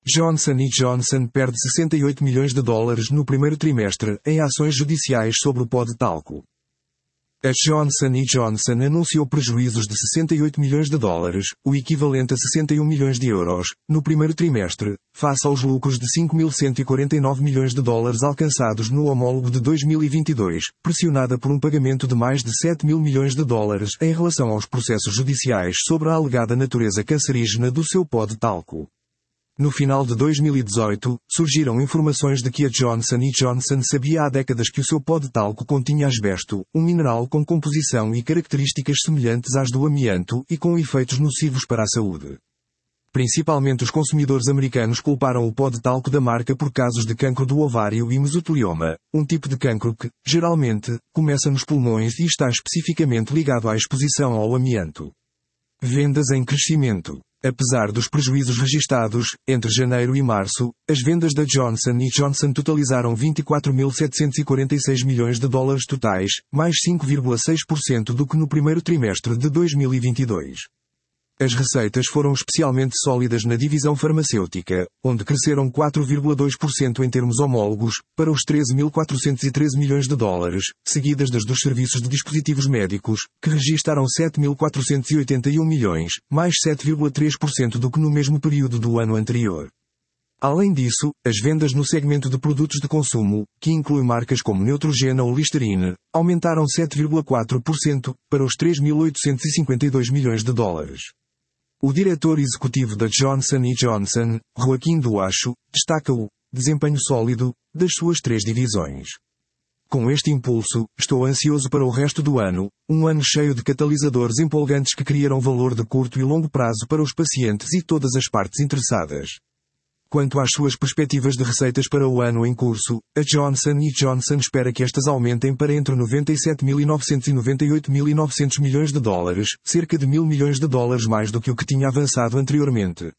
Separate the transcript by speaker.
Speaker 1: Johnson & Johnson perde 68 milhões de dólares no primeiro trimestre em ações judiciais sobre o pó de talco. A Johnson & Johnson anunciou prejuízos de 68 milhões de dólares, o equivalente a 61 milhões de euros, no primeiro trimestre, face aos lucros de 5.149 milhões de dólares alcançados no homólogo de 2022, pressionada por um pagamento de mais de 7 mil milhões de dólares em relação aos processos judiciais sobre a alegada natureza cancerígena do seu pó de talco. No final de 2018, surgiram informações de que a Johnson & Johnson sabia há décadas que o seu pó de talco continha asbesto, um mineral com composição e características semelhantes às do amianto e com efeitos nocivos para a saúde. Principalmente os consumidores americanos culparam o pó de talco da marca por casos de cancro do ovário e mesotelioma, um tipo de cancro que, geralmente, começa nos pulmões e está especificamente ligado à exposição ao amianto. Vendas em crescimento. Apesar dos prejuízos registados, entre janeiro e março, as vendas da Johnson & Johnson totalizaram 24.746 milhões de dólares totais, mais 5,6% do que no primeiro trimestre de 2022. As receitas foram especialmente sólidas na divisão farmacêutica, onde cresceram 4,2% em termos homólogos, para os 13.413 milhões de dólares, seguidas das dos serviços de dispositivos médicos, que registaram 7.481 milhões, mais 7,3% do que no mesmo período do ano anterior. Além disso, as vendas no segmento de produtos de consumo, que inclui marcas como Neutrogena ou Listerine, aumentaram 7,4%, para os 3.852 milhões de dólares. O diretor executivo da Johnson & Johnson, Joaquim Duacho, destaca o desempenho sólido das suas três divisões. Com este impulso, estou ansioso para o resto do ano, um ano cheio de catalisadores empolgantes que criarão valor de curto e longo prazo para os pacientes e todas as partes interessadas. Quanto às suas perspectivas de receitas para o ano em curso, a Johnson & Johnson espera que estas aumentem para entre 97.900 e 98.900 milhões de dólares, cerca de 1.000 milhões de dólares mais do que o que tinha avançado anteriormente.